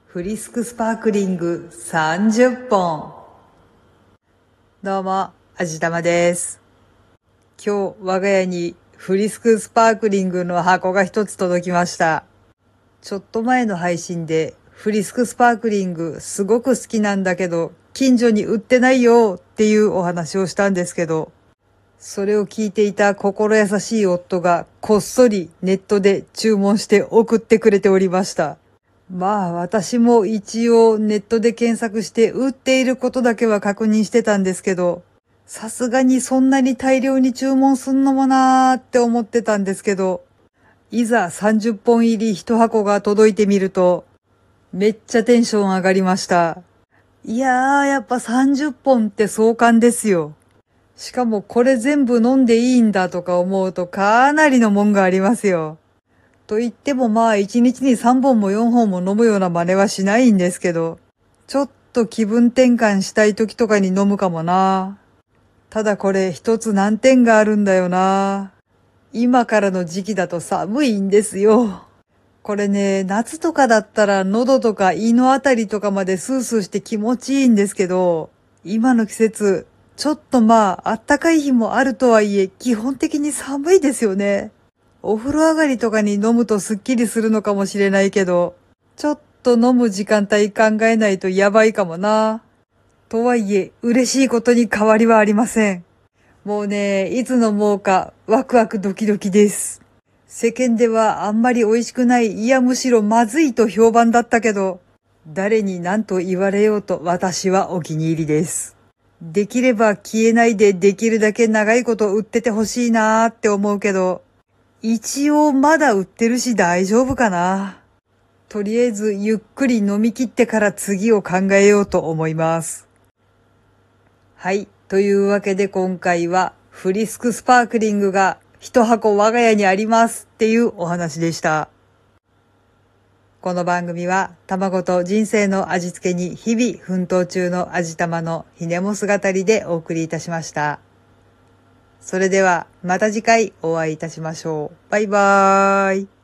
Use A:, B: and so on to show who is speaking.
A: フリスクスパークリング30本。どうも、あじたまです。今日我が家にフリスクスパークリングの箱が一つ届きました。ちょっと前の配信でフリスクスパークリングすごく好きなんだけど近所に売ってないよっていうお話をしたんですけど、それを聞いていた心優しい夫がこっそりネットで注文して送ってくれておりました。まあ私も一応ネットで検索して売っていることだけは確認してたんですけど、さすがにそんなに大量に注文すんのもなーって思ってたんですけど、いざ30本入り1箱が届いてみると、めっちゃテンション上がりました。いやーやっぱ30本って壮観ですよ。しかもこれ全部飲んでいいんだとか思うとかなりのもんがありますよ。と言ってもまあ1日に3本も4本も飲むような真似はしないんですけど、ちょっと気分転換したい時とかに飲むかもな。ただこれ一つ難点があるんだよな。今からの時期だと寒いんですよ。これね、夏とかだったら喉とか胃のあたりとかまでスースーして気持ちいいんですけど、今の季節、ちょっとまああったかい日もあるとはいえ基本的に寒いですよね。お風呂上がりとかに飲むとスッキリするのかもしれないけど、ちょっと飲む時間帯考えないとやばいかもな。とはいえ、嬉しいことに変わりはありません。もうね、いつ飲もうか、ワクワクドキドキです。世間ではあんまり美味しくない、いやむしろまずいと評判だったけど、誰に何と言われようと私はお気に入りです。できれば消えないでできるだけ長いこと売っててほしいなーって思うけど、一応まだ売ってるし大丈夫かな。とりあえずゆっくり飲み切ってから次を考えようと思います。はい。というわけで今回はフリスクスパークリングが一箱我が家にありますっていうお話でした。この番組は卵と人生の味付けに日々奮闘中の味玉のひねも姿りでお送りいたしました。それではまた次回お会いいたしましょう。バイバーイ。